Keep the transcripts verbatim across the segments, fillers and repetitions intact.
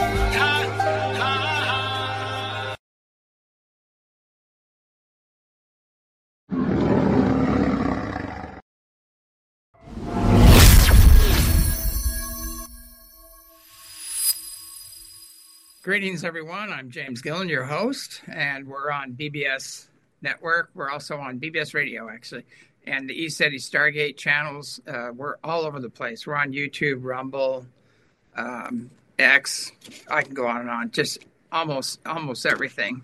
Greetings, everyone. I'm James Gillen, your host, and we're on B B S Network. We're also on B B S Radio, actually, and the ECETI Stargate channels. Uh, we're all over the place. We're on YouTube, Rumble, um, X. I can go on and on. Just almost, almost everything.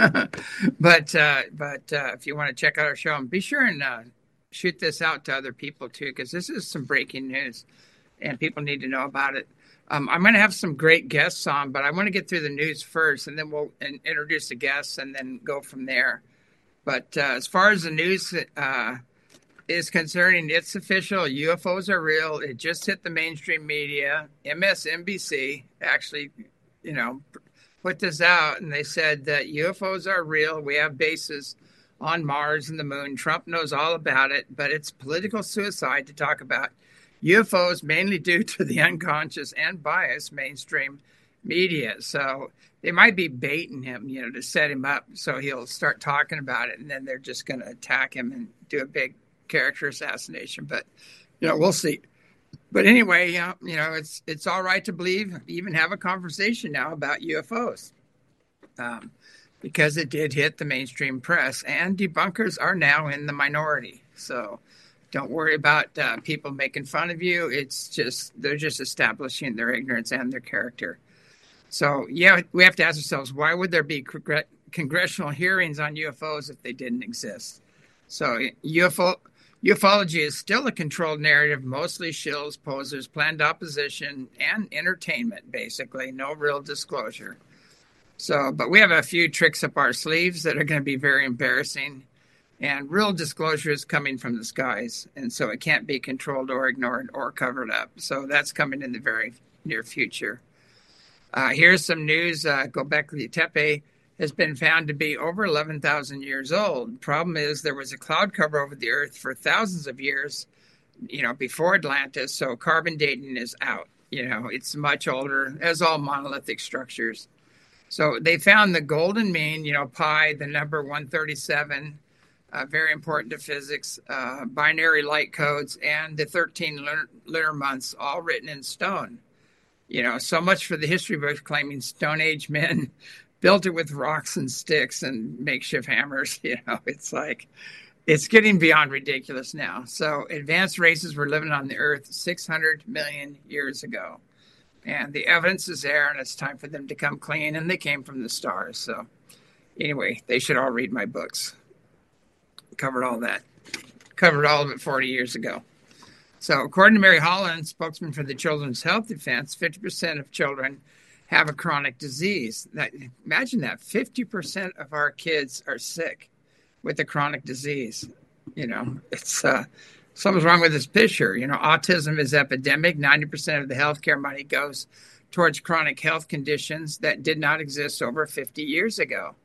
but, uh, but uh, if you want to check out our show, and be sure and uh, shoot this out to other people too, because this is some breaking news, and people need to know about it. Um, I'm going to have some great guests on, but I want to get through the news first, and then we'll in, introduce the guests and then go from there. But uh, as far as the news uh, is concerning, it's official. U F Os are real. It just hit the mainstream media. M S N B C actually, you know, put this out, and they said that U F Os are real. We have bases on Mars and the moon. Trump knows all about it, but it's political suicide to talk about U F Os, mainly due to the unconscious and biased mainstream media. So they might be baiting him, you know, to set him up so he'll start talking about it, and then they're just going to attack him and do a big character assassination. But, you know, we'll see. But anyway, you know, you know it's it's all right to believe, even have a conversation now about U F Os, um, because it did hit the mainstream press, and debunkers are now in the minority. So don't worry about uh, people making fun of you. It's just, they're just establishing their ignorance and their character. So, yeah, we have to ask ourselves, why would there be congr- congressional hearings on U F Os if they didn't exist? So U F O, ufology is still a controlled narrative, mostly shills, posers, planned opposition, and entertainment, basically. No real disclosure. So, but we have a few tricks up our sleeves that are going to be very embarrassing. And real disclosure is coming from the skies, and so it can't be controlled or ignored or covered up. So that's coming in the very near future. Uh, here's some news. Uh, Göbekli Tepe has been found to be over eleven thousand years old. Problem is there was a cloud cover over the Earth for thousands of years, you know, before Atlantis, so carbon dating is out. You know, it's much older, as all monolithic structures. So they found the golden mean, you know, pi, the number one thirty-seven, Uh, very important to physics, uh, binary light codes, and the thirteen lunar, lunar months, all written in stone. You know, so much for the history books claiming Stone Age men built it with rocks and sticks and makeshift hammers. You know, it's like, it's getting beyond ridiculous now. So advanced races were living on the Earth six hundred million years ago. And the evidence is there, and it's time for them to come clean, and they came from the stars. So anyway, they should all read my books. Covered all that. Covered all of it forty years ago. So according to Mary Holland, spokesman for the Children's Health Defense, fifty percent of children have a chronic disease. That, imagine that, fifty percent of our kids are sick with a chronic disease. You know, it's uh, something's wrong with this picture. You know, autism is epidemic. ninety percent of the healthcare money goes towards chronic health conditions that did not exist over fifty years ago.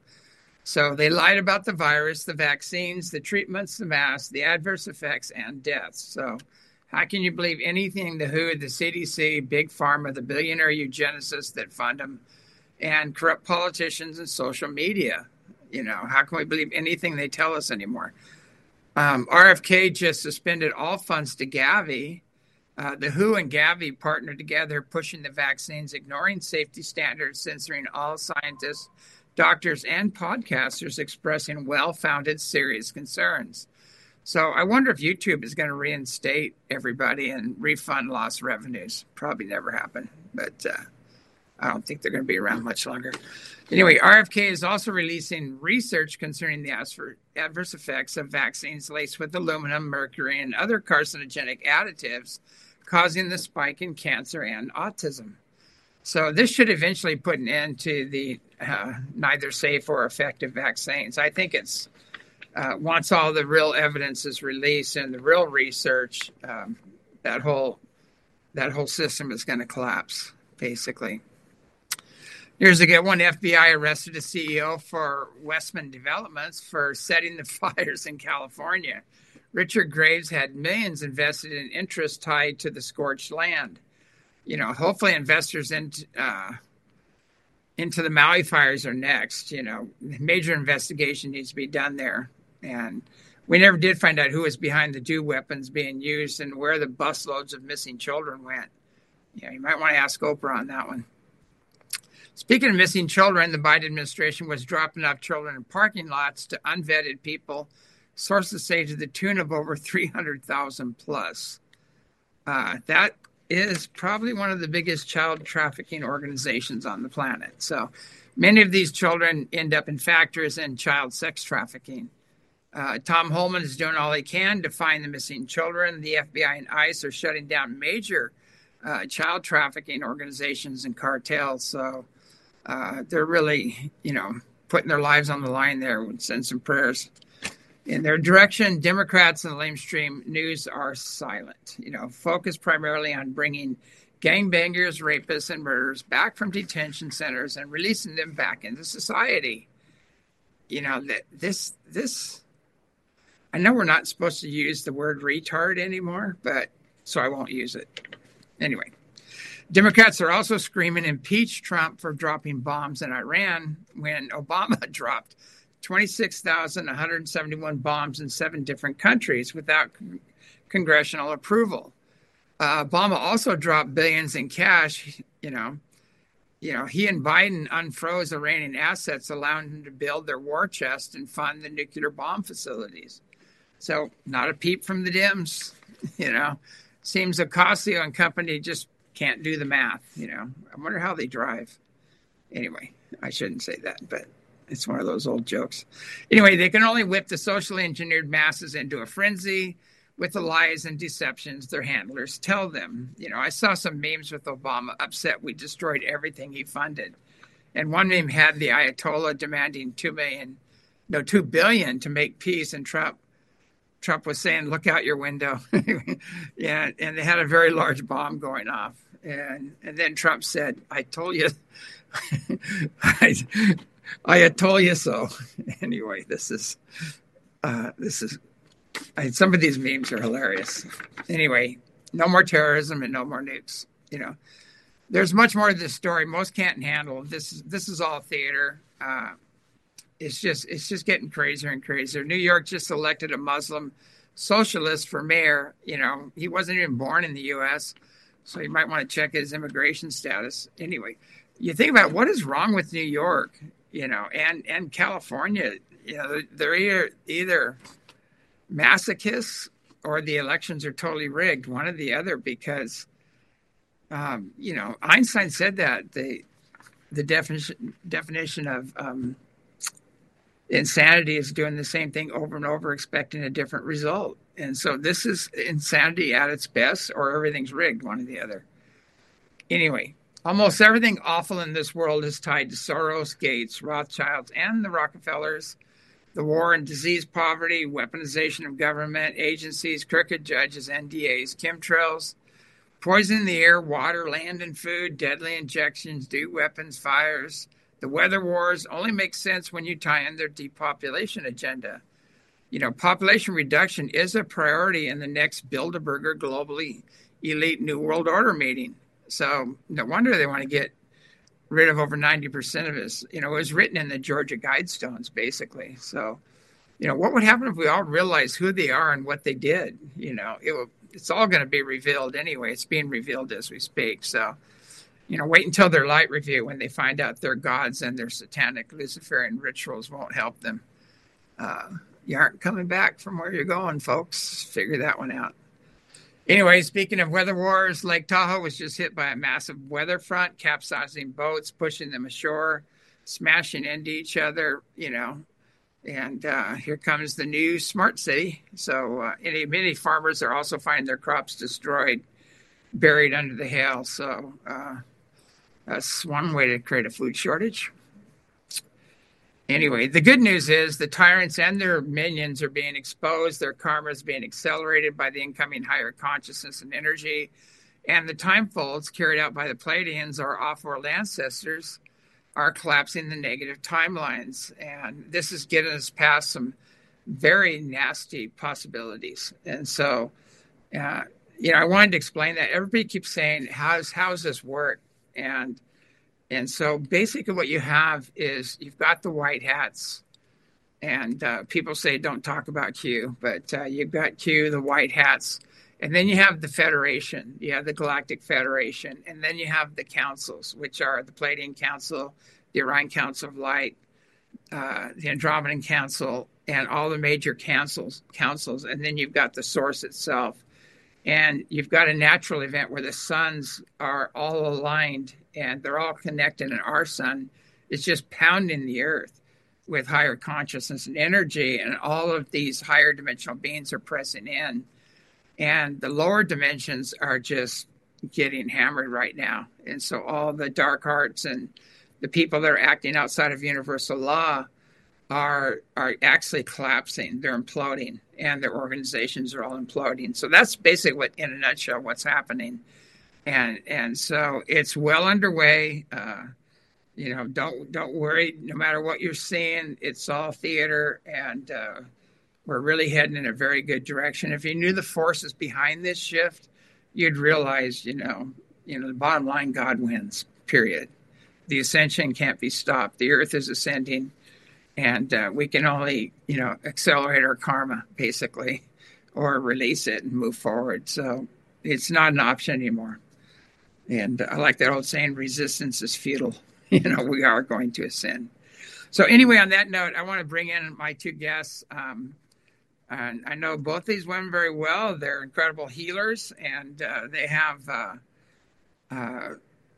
So they lied about the virus, the vaccines, the treatments, the masks, the adverse effects, and deaths. So how can you believe anything the W H O, the C D C, Big Pharma, the billionaire eugenicists that fund them, and corrupt politicians and social media? You know, how can we believe anything they tell us anymore? Um, R F K just suspended all funds to Gavi. Uh, the W H O and Gavi partnered together, pushing the vaccines, ignoring safety standards, censoring all scientists, doctors, and podcasters expressing well-founded serious concerns. So I wonder if YouTube is going to reinstate everybody and refund lost revenues. Probably never happen, but uh, I don't think they're going to be around much longer. Anyway, R F K is also releasing research concerning the adverse effects of vaccines laced with aluminum, mercury, and other carcinogenic additives, causing the spike in cancer and autism. So this should eventually put an end to the uh, neither safe or effective vaccines. I think it's uh, once all the real evidence is released and the real research, um, that whole that whole system is going to collapse, basically. Years ago, one F B I arrested a C E O for Westman Developments for setting the fires in California. Richard Graves had millions invested in interest tied to the scorched land. You know, hopefully investors in, uh, into the Maui fires are next. You know, major investigation needs to be done there. And we never did find out who was behind the DEW weapons being used and where the busloads of missing children went. Yeah, you might want to ask Oprah on that one. Speaking of missing children, the Biden administration was dropping off children in parking lots to unvetted people. Sources say to the tune of over three hundred thousand plus. Uh, that is probably one of the biggest child trafficking organizations on the planet. So many of these children end up in factories and child sex trafficking. Uh, Tom Holman is doing all he can to find the missing children. The F B I and ICE are shutting down major uh, child trafficking organizations and cartels. So uh, they're really, you know, putting their lives on the line there. Would send some prayers in their direction. Democrats and the lamestream news are silent, you know, focused primarily on bringing gangbangers, rapists, and murderers back from detention centers and releasing them back into society. You know, that this, this, I know we're not supposed to use the word retard anymore, but so I won't use it. Anyway, Democrats are also screaming impeach Trump for dropping bombs in Iran when Obama dropped twenty-six thousand one hundred seventy-one bombs in seven different countries without con- congressional approval. Uh, Obama also dropped billions in cash. You know, you know, he and Biden unfroze Iranian assets, allowing them to build their war chest and fund the nuclear bomb facilities. So not a peep from the Dems. You know, seems Ocasio and company just can't do the math. You know, I wonder how they drive. Anyway, I shouldn't say that, but it's one of those old jokes. Anyway, they can only whip the socially engineered masses into a frenzy with the lies and deceptions their handlers tell them. You know, I saw some memes with Obama upset we destroyed everything he funded. And one meme had the Ayatollah demanding two million, no, two billion to make peace. And Trump, Trump was saying, look out your window. Yeah. And they had a very large bomb going off. And, and then Trump said, I told you, I, I told you so. Anyway, this is, uh, this is, I, some of these memes are hilarious. Anyway, no more terrorism and no more nukes. You know, there's much more to this story. Most can't handle this. This is all theater. Uh, it's just, it's just getting crazier and crazier. New York just elected a Muslim socialist for mayor. You know, he wasn't even born in the U S, so you might want to check his immigration status. Anyway, you think about what is wrong with New York, you know, and, and California. You know, they're either, either masochists or the elections are totally rigged, one or the other, because, um, you know, Einstein said that the the definition definition of um, insanity is doing the same thing over and over, expecting a different result. And so this is insanity at its best, or everything's rigged, one or the other. Anyway, almost everything awful in this world is tied to Soros, Gates, Rothschilds, and the Rockefellers. The war and disease, poverty, weaponization of government agencies, crooked judges, N D As, chemtrails, poison in the air, water, land, and food, deadly injections, DEW weapons, fires. The weather wars only make sense when you tie in their depopulation agenda. You know, population reduction is a priority in the next Bilderberger globally elite New World Order meeting. So no wonder they want to get rid of over ninety percent of us. You know, it was written in the Georgia Guidestones, basically. So, you know, what would happen if we all realized who they are and what they did? You know, it will, it's all going to be revealed anyway. It's being revealed as we speak. So, you know, wait until their light review when they find out their gods and their satanic Luciferian rituals won't help them. Uh, you aren't coming back from where you're going, folks. Figure that one out. Anyway, speaking of weather wars, Lake Tahoe was just hit by a massive weather front, capsizing boats, pushing them ashore, smashing into each other, you know. And uh, here comes the new smart city. So uh, many, many farmers are also finding their crops destroyed, buried under the hail. So uh, that's one way to create a food shortage. Anyway, the good news is the tyrants and their minions are being exposed. Their karma is being accelerated by the incoming higher consciousness and energy. And the time folds carried out by the Pleiadians, our off-world ancestors, are collapsing the negative timelines. And this is getting us past some very nasty possibilities. And so, uh, you know, I wanted to explain that. Everybody keeps saying, how's, how's this work? And And so basically what you have is you've got the white hats, and uh, people say don't talk about Q, but uh, you've got Q, the white hats, and then you have the Federation, you have the Galactic Federation, and then you have the councils, which are the Pleiadian Council, the Orion Council of Light, uh, the Andromedan Council, and all the major councils, councils, and then you've got the source itself. And you've got a natural event where the suns are all aligned and they're all connected, and our sun is just pounding the earth with higher consciousness and energy, and all of these higher dimensional beings are pressing in. And the lower dimensions are just getting hammered right now. And so all the dark arts and the people that are acting outside of universal law are are actually collapsing. They're imploding, and their organizations are all imploding. So that's basically what, in a nutshell, what's happening. And and so it's well underway. Uh, you know, don't don't worry. No matter what you're seeing, it's all theater, and uh, we're really heading in a very good direction. If you knew the forces behind this shift, you'd realize, you know, you know, the bottom line: God wins. Period. The ascension can't be stopped. The earth is ascending. And uh, we can only, you know, accelerate our karma, basically, or release it and move forward. So it's not an option anymore. And I like that old saying, resistance is futile. You know, we are going to ascend. So anyway, on that note, I want to bring in my two guests. Um, and I know both these women very well. They're incredible healers, and uh, they have, uh, uh,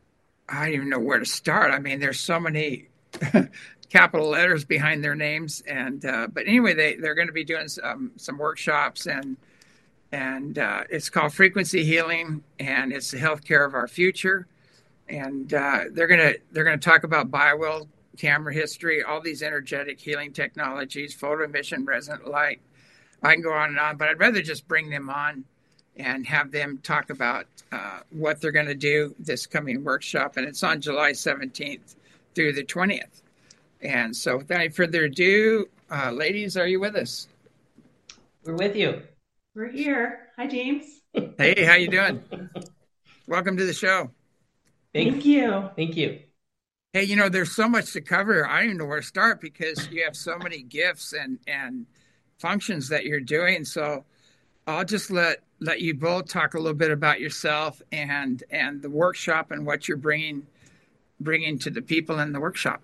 I don't even know where to start. I mean, there's so many capital letters behind their names, and uh, but anyway, they they're going to be doing some some workshops, and and uh, it's called Frequency Healing, and it's the healthcare of our future, and uh, they're gonna they're gonna talk about BioWell, camera history, all these energetic healing technologies, photo emission, resonant light. I can go on and on, but I'd rather just bring them on and have them talk about uh, what they're going to do this coming workshop, and it's on July seventeenth through the twentieth. And so without any further ado, uh, ladies, are you with us? We're with you. We're here. Hi, James. Hey, how you doing? Welcome to the show. Thank, Thank you. Thank you. Hey, you know, there's so much to cover. I don't even know where to start because you have so many gifts and, and functions that you're doing. So I'll just let let you both talk a little bit about yourself and and the workshop and what you're bringing bringing to the people in the workshop.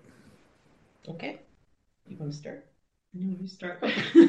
Okay. You want to start? No, you start. Go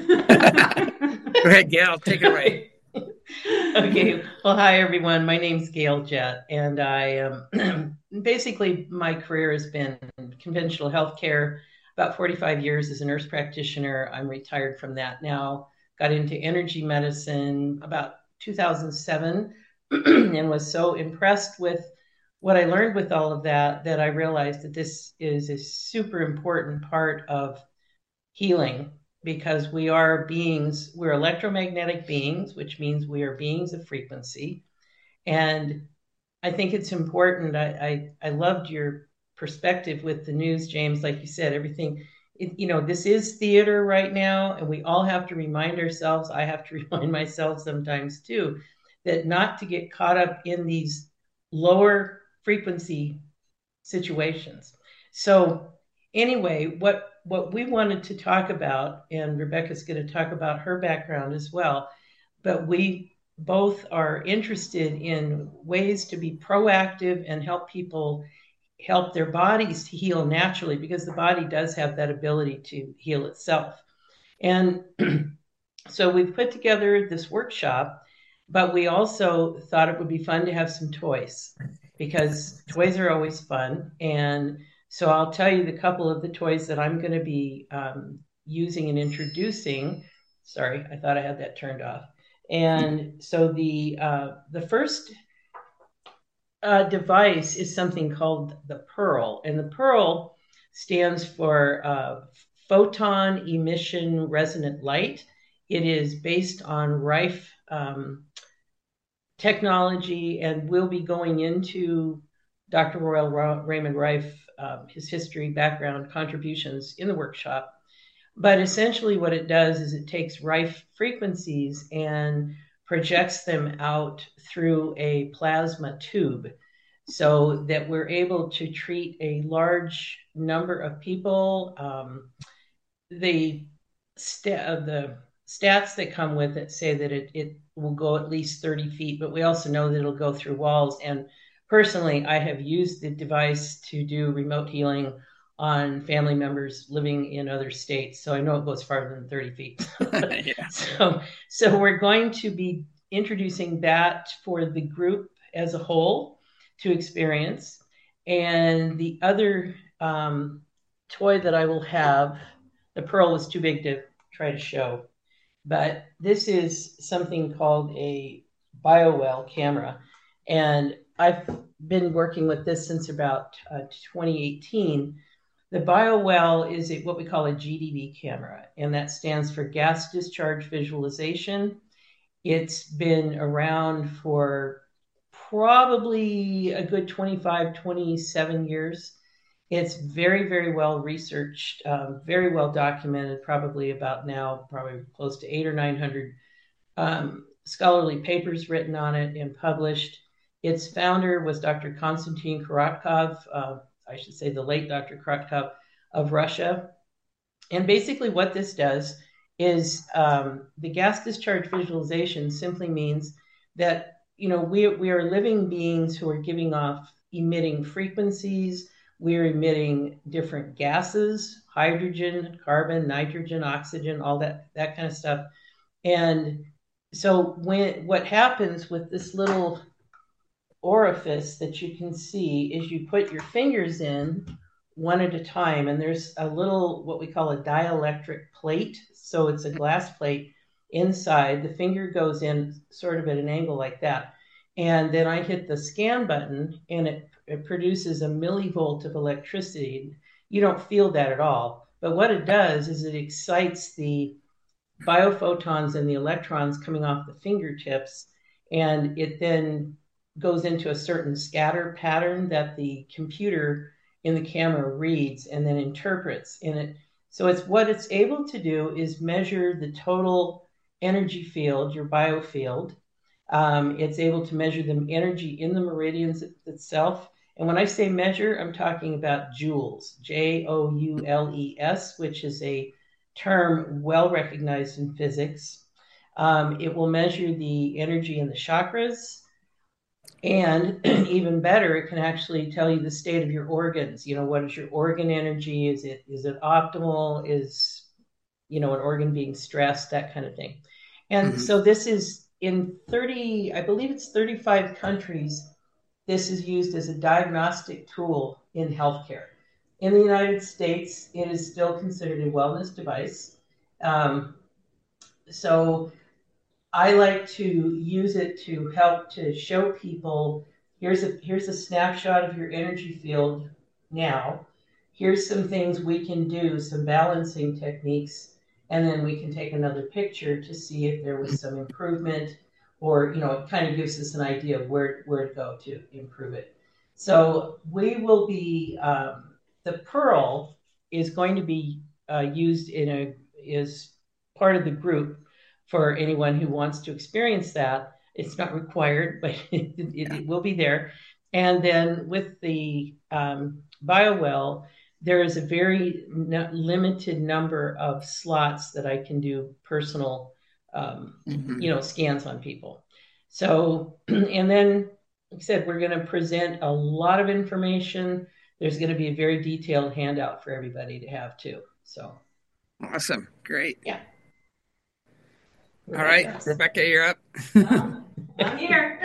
ahead, Gail. Take it away. Okay. Well, hi, everyone. My name's Gail Jett, and I um, basically, my career has been conventional healthcare, about forty-five years as a nurse practitioner. I'm retired from that now. Got into energy medicine about two thousand seven and was so impressed with what I learned with all of that, that I realized that this is a super important part of healing, because we are beings, we're electromagnetic beings, which means we are beings of frequency. And I think it's important. I, I, I loved your perspective with the news, James. Like you said, everything, it, you know, this is theater right now, and we all have to remind ourselves, I have to remind myself sometimes too, that not to get caught up in these lower frequency situations. So anyway, what what we wanted to talk about, and Rebecca's going to talk about her background as well, but we both are interested in ways to be proactive and help people help their bodies to heal naturally, because the body does have that ability to heal itself. And so we've put together this workshop, but we also thought it would be fun to have some toys, because toys are always fun. And so I'll tell you the couple of the toys that I'm going to be um, using and introducing. Sorry, I thought I had that turned off. And so the uh, the first uh, device is something called the Pearl. And the Pearl stands for uh, Photon Emission Resonant Light. It is based on Rife um, technology, and we'll be going into Doctor Royal Ra- Raymond Rife, uh, his history, background, contributions in the workshop. But essentially what it does is it takes Rife frequencies and projects them out through a plasma tube. so that we're able to treat a large number of people. Um, the, st- the stats that come with it say that it, it will go at least thirty feet, but we also know that it'll go through walls. And personally, I have used the device to do remote healing on family members living in other states. So I know it goes farther than thirty feet. Yeah. So, so we're going to be introducing that for the group as a whole to experience. And the other um, toy that I will have, the Pearl was too big to try to show, but this is something called a BioWell camera. And I've been working with this since about uh, twenty eighteen. The BioWell is a, what we call a G D V camera, and that stands for gas discharge visualization. It's been around for probably a good twenty-five, twenty-seven years. It's very, very well researched, um, very well documented, probably about now, probably close to eight or nine hundred um, scholarly papers written on it and published. Its founder was Doctor Konstantin Korotkov, uh, I should say the late Doctor Korotkov of Russia. And basically what this does is um, the gas discharge visualization simply means that, you know, we, we are living beings who are giving off emitting frequencies. We're emitting different gases, hydrogen, carbon, nitrogen, oxygen, all that, that kind of stuff. And so when what happens with this little orifice that you can see is you put your fingers in one at a time, and there's a little, what we call a dielectric plate. So it's a glass plate inside. The finger goes in sort of at an angle like that. And then I hit the scan button, and it, it produces a millivolt of electricity. You don't feel that at all. But what it does is it excites the biophotons and the electrons coming off the fingertips, and it then goes into a certain scatter pattern that the computer in the camera reads and then interprets in it. So it's what it's able to do is measure the total energy field, your biofield. Um, it's able to measure the energy in the meridians itself. And when I say measure, I'm talking about joules, J O U L E S, which is a term well recognized in physics. Um, it will measure the energy in the chakras. And even better, it can actually tell you the state of your organs. You know, what is your organ energy? Is it is it optimal? Is, you know, an organ being stressed? That kind of thing. And mm-hmm. so this is in thirty, I believe it's thirty-five countries. This is used as a diagnostic tool in healthcare. In the United States, it is still considered a wellness device. Um, so I like to use it to help to show people, here's a here's a snapshot of your energy field now. Here's some things we can do, some balancing techniques, and then we can take another picture to see if there was some improvement, or, you know, it kind of gives us an idea of where, where to go to improve it. So we will be, um, the Pearl is going to be uh, used in a, is part of the group for anyone who wants to experience that. It's not required, but it, it, it will be there. And then with the um, BioWell, there is a very n- limited number of slots that I can do personal, um, mm-hmm. you know, scans on people. So, and then, like I said, we're going to present a lot of information. There's going to be a very detailed handout for everybody to have too. So, awesome, great. Yeah. All right, yes. Rebecca, you're up. Well, I'm here.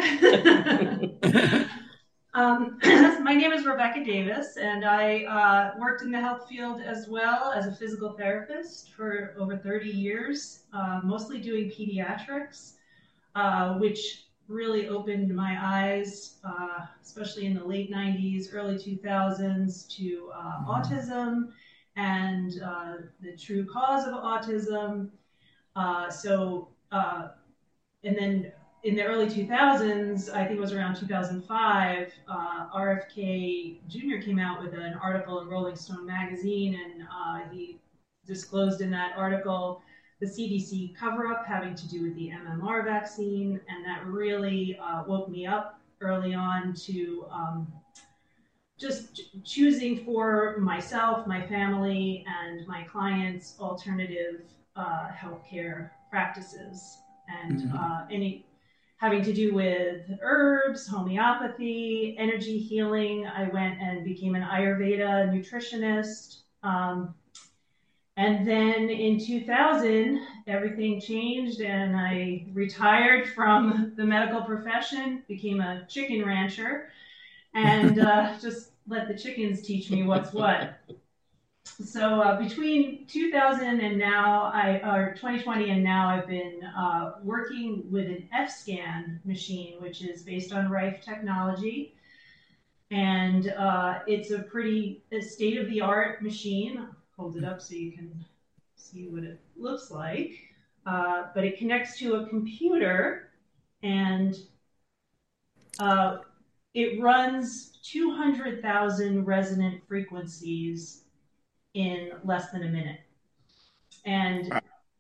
um, my name is Rebecca Davis, and I uh, worked in the health field as well as a physical therapist for over thirty years, uh, mostly doing pediatrics, uh, which really opened my eyes, uh, especially in the late nineties, early two thousands, to uh, mm-hmm. autism and uh, the true cause of autism. Uh, so, uh, and then in the early two thousands, I think it was around two thousand five, uh, R F K Junior came out with an article in Rolling Stone magazine, and uh, he disclosed in that article the C D C cover-up having to do with the M M R vaccine, and that really uh, woke me up early on to um, just choosing for myself, my family, and my clients alternative uh, healthcare practices, and Mm-hmm. uh, any having to do with herbs, homeopathy, energy healing. I went and became an Ayurveda nutritionist. Um, and then in two thousand, everything changed and I retired from the medical profession, became a chicken rancher, and uh, just let the chickens teach me what's what. So uh, between two thousand and now, I or twenty twenty and now, I've been uh, working with an F-scan machine, which is based on Rife technology, and uh, it's a pretty state-of-the-art machine. I'll hold it up so you can see what it looks like. Uh, but it connects to a computer, and uh, it runs two hundred thousand resonant frequencies in less than a minute. And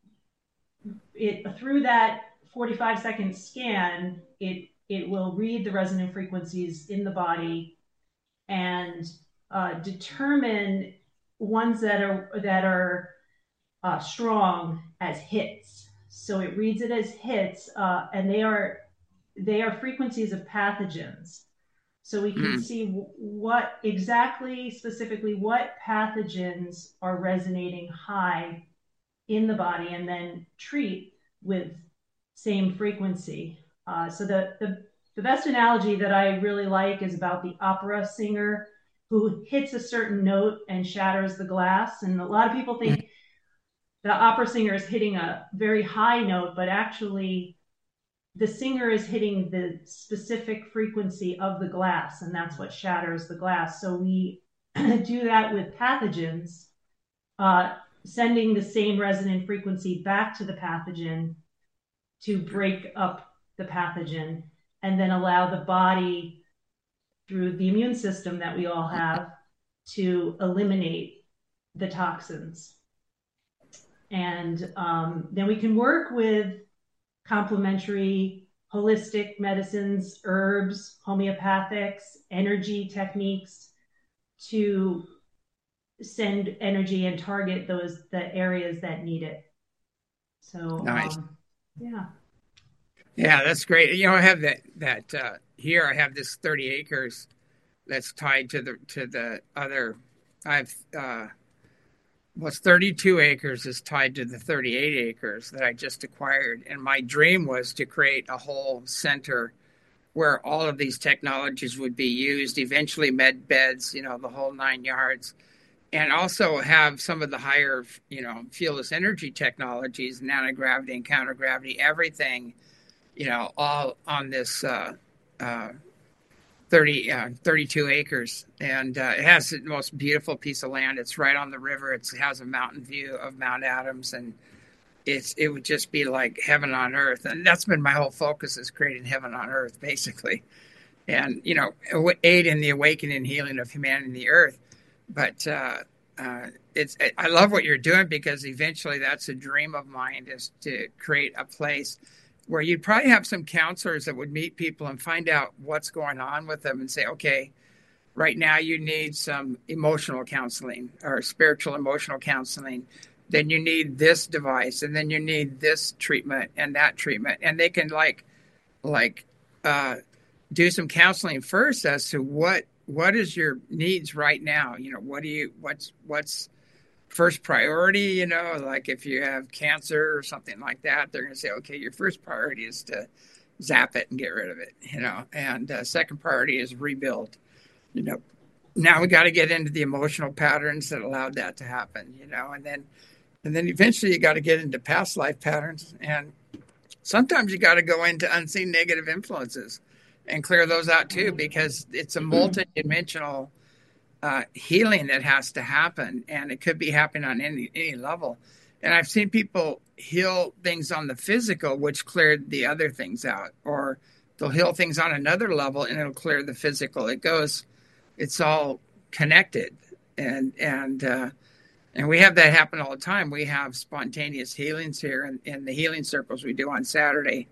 it through that forty-five second scan, it it will read the resonant frequencies in the body and uh, determine ones that are that are uh, strong as hits. So it reads it as hits, uh, and they are they are frequencies of pathogens. So we can mm. see what exactly, specifically, what pathogens are resonating high in the body, and then treat with same frequency. Uh, so the, the the best analogy that I really like is about the opera singer who hits a certain note and shatters the glass. And a lot of people think mm. the opera singer is hitting a very high note, but actually the singer is hitting the specific frequency of the glass, and that's what shatters the glass. So we do that with pathogens, uh, sending the same resonant frequency back to the pathogen to break up the pathogen, and then allow the body, through the immune system that we all have, to eliminate the toxins. And um, then we can work with complementary holistic medicines, herbs, homeopathics, energy techniques to send energy and target those the areas that need it. So nice. um, yeah. Yeah, that's great. You know, I have that that uh, here. I have this thirty acres that's tied to the to the other. I've uh, what's thirty-two acres is tied to the thirty-eight acres that I just acquired. And my dream was to create a whole center where all of these technologies would be used, eventually med beds, you know, the whole nine yards, and also have some of the higher, you know, fieldless energy technologies, nanogravity and countergravity, everything, you know, all on this uh, uh, thirty, uh, thirty-two acres. And uh, it has the most beautiful piece of land. It's right on the river. It's, it has a mountain view of Mount Adams, and it's it would just be like heaven on earth. And that's been my whole focus, is creating heaven on earth, basically. And, you know, aid in the awakening and healing of humanity and the earth. But uh, uh, it's I love what you're doing, because eventually that's a dream of mine, is to create a place where you'd probably have some counselors that would meet people and find out what's going on with them and say, okay, right now you need some emotional counseling or spiritual emotional counseling. Then you need this device, and then you need this treatment and that treatment. And they can like, like uh, do some counseling first as to what, what is your needs right now? You know, what do you, what's, what's, first priority, you know, like if you have cancer or something like that, they're going to say, okay, your first priority is to zap it and get rid of it, you know, and uh, second priority is rebuild, you know. Now we got to get into the emotional patterns that allowed that to happen, you know, and then, and then eventually you got to get into past life patterns. And sometimes you got to go into unseen negative influences and clear those out too, because it's a multi-dimensional Uh, healing that has to happen, and it could be happening on any any level. And I've seen people heal things on the physical, which cleared the other things out, or they'll heal things on another level and it'll clear the physical. It goes, it's all connected, and and uh, and we have that happen all the time. We have spontaneous healings here in, in the healing circles we do on Saturday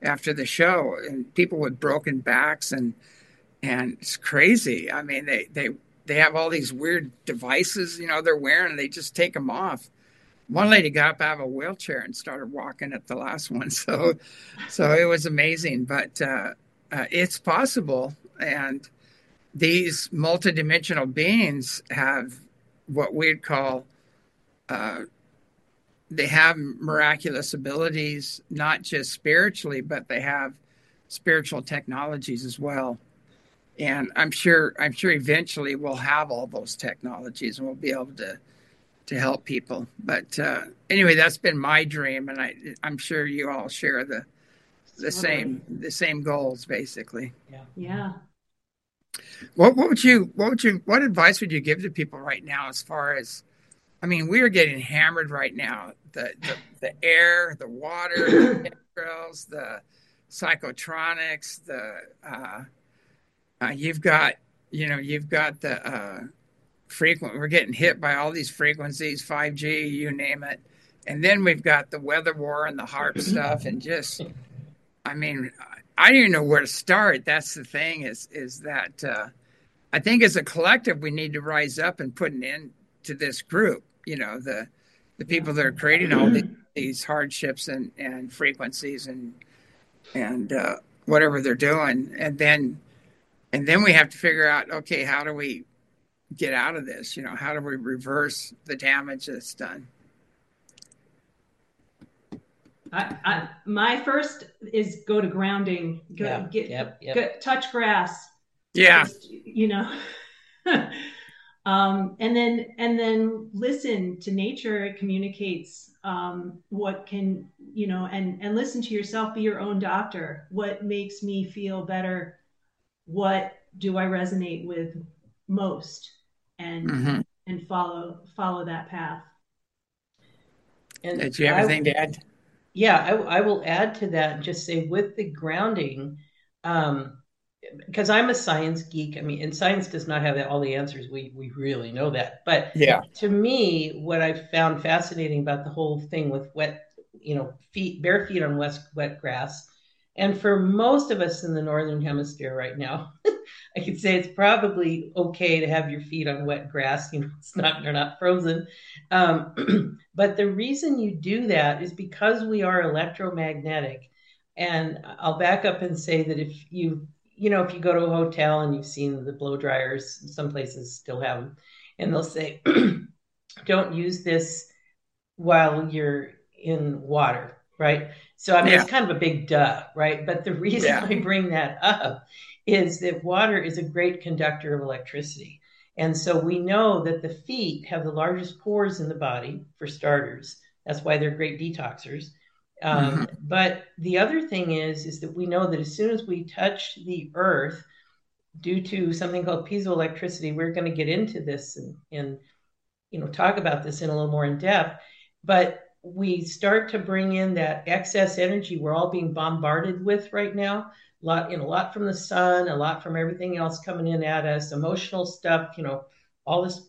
after the show, and people with broken backs, and and it's crazy. I mean, they they they have all these weird devices, you know, they're wearing, and they just take them off. One lady got up out of a wheelchair and started walking at the last one, so so it was amazing. But uh, uh, it's possible, and these multidimensional beings have what we'd call uh, they have miraculous abilities, not just spiritually, but they have spiritual technologies as well. And I'm sure I'm sure eventually we'll have all those technologies, and we'll be able to to help people. But uh, anyway, that's been my dream, and I, I'm sure you all share the the same the same goals, basically. Yeah. Yeah. What, what would you what would you what advice would you give to people right now, as far as, I mean, we are getting hammered right now. The the, the air, the water, the chemtrails, the psychotronics, the uh, uh, you've got you know you've got the uh, frequent. We're getting hit by all these frequencies, five G, you name it, and then we've got the weather war and the HAARP stuff, and just, I mean, I don't even know where to start. That's the thing, is is that uh, I think as a collective we need to rise up and put an end to this group. You know, the the people that are creating all these, these hardships and, and frequencies and and uh, whatever they're doing, and then and then we have to figure out, okay, how do we get out of this? You know, how do we reverse the damage that's done? I, I, my first is go to grounding. Go, yeah. get, yep, yep. Go, touch grass. Yeah. Just, you know. um, and then and then listen to nature. It communicates um, what can, you know, and and listen to yourself. Be your own doctor. What makes me feel better? What do I resonate with most? And mm-hmm. and follow follow that path. And did you have anything to add? Yeah, I, I will add to that and just say, with the grounding, um, because I'm a science geek. I mean, and science does not have all the answers. We we really know that. But yeah, to me, what I've found fascinating about the whole thing with wet, you know, feet, bare feet on wet, wet grass, and for most of us in the Northern Hemisphere right now, I could say it's probably okay to have your feet on wet grass. You know, it's not, they're not frozen. Um, but the reason you do that is because we are electromagnetic. And I'll back up and say that if you, you know, if you go to a hotel and you've seen the blow dryers, some places still have them, and they'll say, don't use this while you're in water, right? So, I mean, yeah. It's kind of a big duh, right? But the reason yeah. I bring that up is that water is a great conductor of electricity. And so we know that the feet have the largest pores in the body, for starters. That's why they're great detoxers. Um, mm-hmm. But the other thing is, is that we know that as soon as we touch the earth, due to something called piezoelectricity, we're going to get into this and, and, you know, talk about this in a little more in depth. But we start to bring in that excess energy we're all being bombarded with right now. A lot, you know, a lot from the sun, a lot from everything else coming in at us, emotional stuff, you know, all this.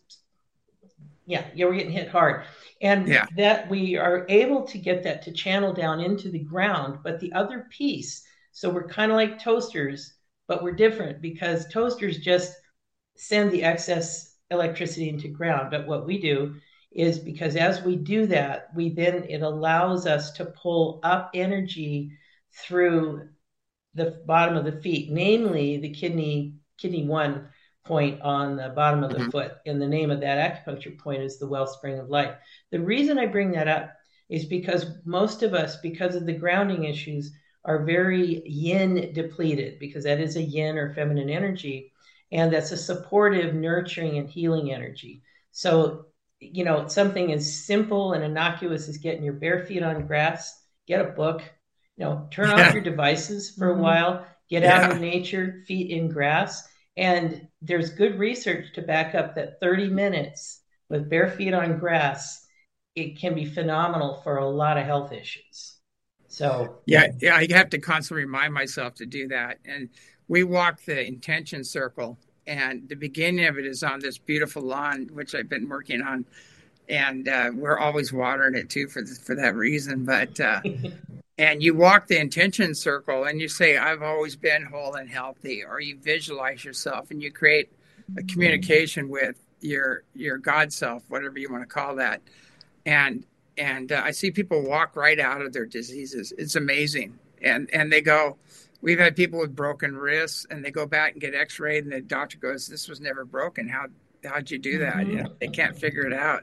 Yeah, yeah, we're getting hit hard. And yeah. that we are able to get that to channel down into the ground. But the other piece, so we're kind of like toasters, but we're different, because toasters just send the excess electricity into ground. But what we do is, because as we do that, we then, it allows us to pull up energy through the bottom of the feet, namely the kidney, kidney one point on the bottom of the mm-hmm. foot. And the name of that acupuncture point is the wellspring of life. The reason I bring that up is because most of us, because of the grounding issues, are very yin depleted, because that is a yin or feminine energy. And that's a supportive, nurturing, and healing energy. So, you know, something as simple and innocuous as getting your bare feet on grass, get a book, you know, turn off your devices for mm-hmm. a while, get yeah. out in nature, feet in grass. And there's good research to back up that thirty minutes with bare feet on grass, it can be phenomenal for a lot of health issues. So yeah, yeah, I have to constantly remind myself to do that. And we walk the intention circle, and the beginning of it is on this beautiful lawn, which I've been working on. And uh, we're always watering it too for for that reason. But uh, and you walk the intention circle and you say, I've always been whole and healthy, or you visualize yourself and you create a communication with your your God self, whatever you want to call that. And and uh, I see people walk right out of their diseases. It's amazing. And and they go, we've had people with broken wrists, and they go back and get x-rayed, and the doctor goes, this was never broken. How, how'd you do that? Mm-hmm. You know, they can't figure it out.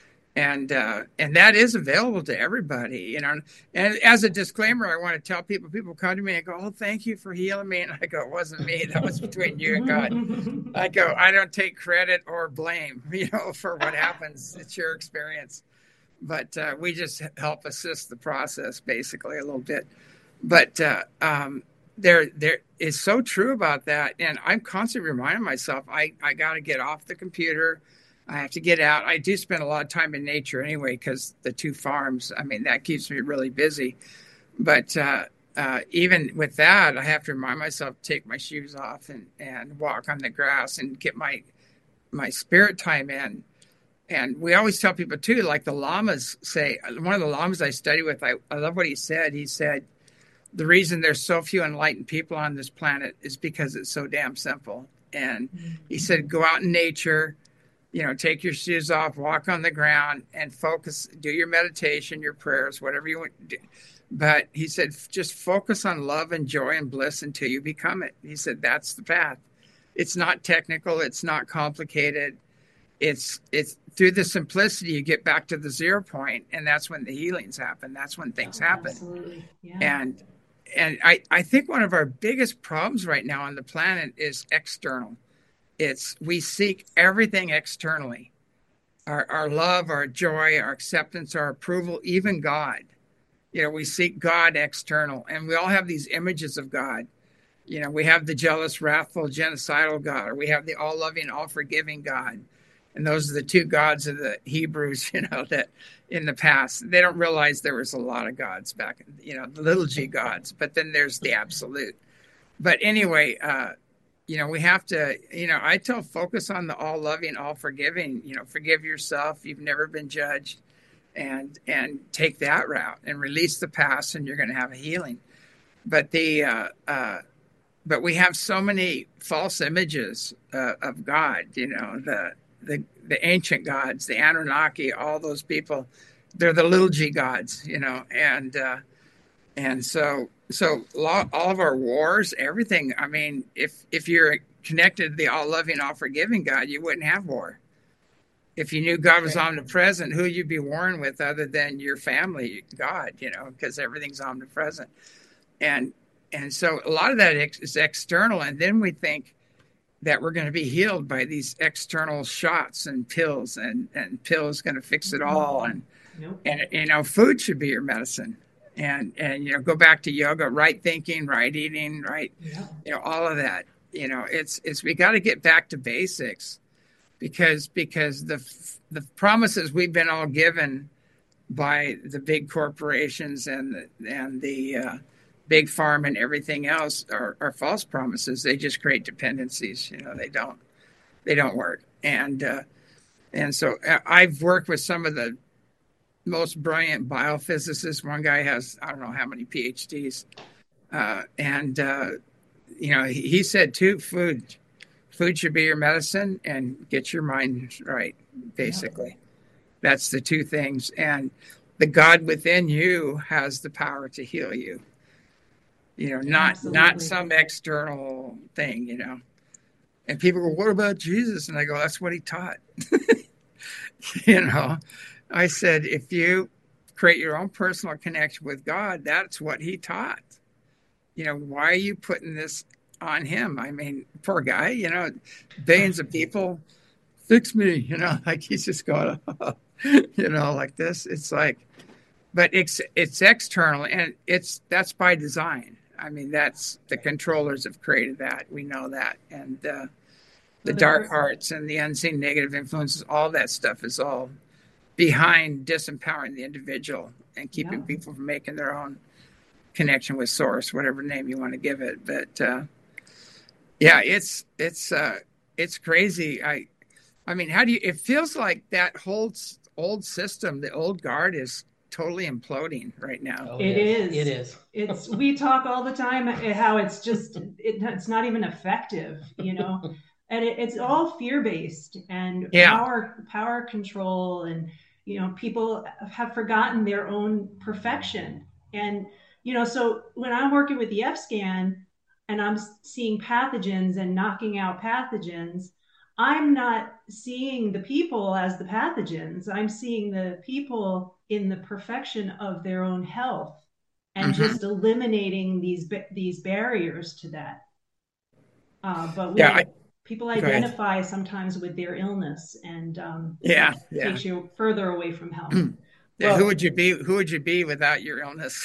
And uh, and that is available to everybody, you know. And as a disclaimer, I want to tell people, people come to me and go, oh, thank you for healing me. And I go, it wasn't me. That was between you and God. I go, I don't take credit or blame, you know, for what happens. It's your experience. But uh, we just help assist the process, basically, a little bit. But uh, um, there there is so true about that. And I'm constantly reminding myself, I, I got to get off the computer. I have to get out. I do spend a lot of time in nature anyway, because the two farms, I mean, that keeps me really busy. But uh, uh, even with that, I have to remind myself to take my shoes off and, and walk on the grass and get my my spirit time in. And we always tell people, too, like the lamas say, one of the lamas I study with, I, I love what he said. He said, the reason there's so few enlightened people on this planet is because it's so damn simple. And mm-hmm. he said, go out in nature, you know, take your shoes off, walk on the ground, and focus, do your meditation, your prayers, whatever you want to do. But he said, just focus on love and joy and bliss until you become it. He said, that's the path. It's not technical. It's not complicated. It's it's through the simplicity, you get back to the zero point, and that's when the healings happen. That's when things oh, happen. Absolutely. Yeah. And and I, I think one of our biggest problems right now on the planet is external. It's we seek everything externally, our, our love, our joy, our acceptance, our approval, even God. You know, we seek God external, and we all have these images of God. You know, we have the jealous, wrathful, genocidal God, or we have the all-loving, all-forgiving God. And those are the two gods of the Hebrews, you know, that in the past, they don't realize there was a lot of gods back, you know, the little g gods, but then there's the absolute. But anyway, uh, you know, we have to, you know, I tell focus on the all loving, all forgiving, you know, forgive yourself. You've never been judged, and, and take that route and release the past, and you're going to have a healing. But the, uh, uh, but we have so many false images uh, of God, you know, the, the, the ancient gods, the Anunnaki, all those people, they're the little g gods, you know, and, uh, and so, So all of our wars, everything, I mean, if if you're connected to the all-loving, all-forgiving God, you wouldn't have war. If you knew God was omnipresent, who you'd be warring with other than your family, God, you know, because everything's omnipresent. And and so a lot of that is external. And then we think that we're going to be healed by these external shots and pills, and, and pills going to fix it all. And, nope. and, you know, food should be your medicine. And, and, you know, go back to yoga, right thinking, right eating, right, yeah. you know, all of that, you know, it's, it's, we got to get back to basics because, because the, the promises we've been all given by the big corporations and the, and the uh, big farm and everything else are, are false promises. They just create dependencies. You know, they don't, they don't work. And, uh, and so I've worked with some of the most brilliant biophysicists. One guy has, I don't know how many P H Ds. Uh, and, uh, you know, he, he said too, food, food should be your medicine, and get your mind right, basically. Yeah. That's the two things. And the God within you has the power to heal you. You know, not, Absolutely. not some external thing, you know. And people go, what about Jesus? And I go, that's what he taught. You know, I said, if you create your own personal connection with God, that's what he taught. You know, why are you putting this on him? I mean, poor guy, you know, billions of people, fix me, you know, like he's just going, you know, like this. It's like, but it's, it's external, and it's, that's by design. I mean, that's, the controllers have created that. We know that. And uh, the dark hearts and the unseen negative influences, all that stuff is all behind disempowering the individual and keeping yeah. people from making their own connection with source, whatever name you want to give it. But uh, yeah, it's it's uh, it's crazy. I I mean, how do you? It feels like that whole old system, the old guard, is totally imploding right now. Oh, It it is. is. It is. It's we talk all the time how it's just it, it's not even effective, you know, and it, it's all fear based and Yeah. power power control, and you know people have forgotten their own perfection, and you know so when I'm working with the F scan and I'm seeing pathogens and knocking out pathogens, I'm not seeing the people as the pathogens. I'm seeing the people in the perfection of their own health and Mhm. just eliminating these these barriers to that. Uh, but we Yeah, I- people Go ahead. identify sometimes with their illness, and um, Yeah, that yeah. takes you further away from health. Yeah, Well- who would you be? Who would you be without your illness?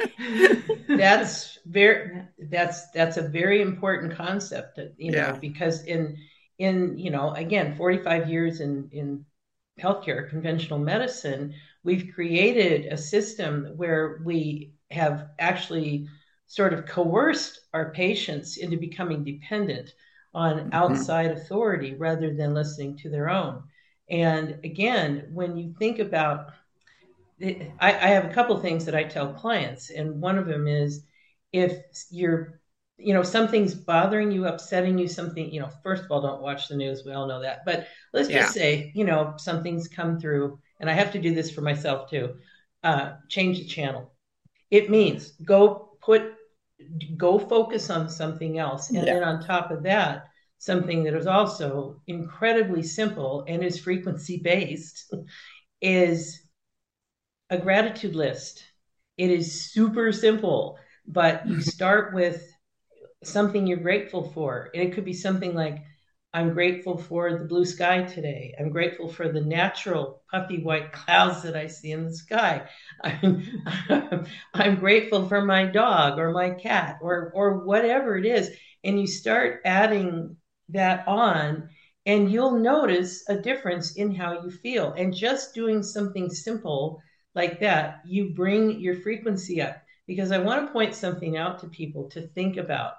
That's very that's that's a very important concept, you know, Yeah. because in in you know again forty-five years in in healthcare, conventional medicine, we've created a system where we have actually sort of coerced our patients into becoming dependent on outside authority rather than listening to their own. And again, when you think about I, I have a couple things that I tell clients, and one of them is if you're, you know, something's bothering you, upsetting you, something, you know, first of all, don't watch the news. We all know that. But let's Yeah. just say, you know, something's come through, and I have to do this for myself too. Uh, change the channel. It means go put, go focus on something else. And Yeah. then on top of that, something that is also incredibly simple and is frequency based is a gratitude list. It is super simple, but you start with something you're grateful for. And it could be something like, I'm grateful for the blue sky today. I'm grateful for the natural puffy white clouds that I see in the sky. I'm, I'm grateful for my dog or my cat or, or whatever it is. And you start adding that on, and you'll notice a difference in how you feel. And just doing something simple like that, you bring your frequency up. Because I want to point something out to people to think about.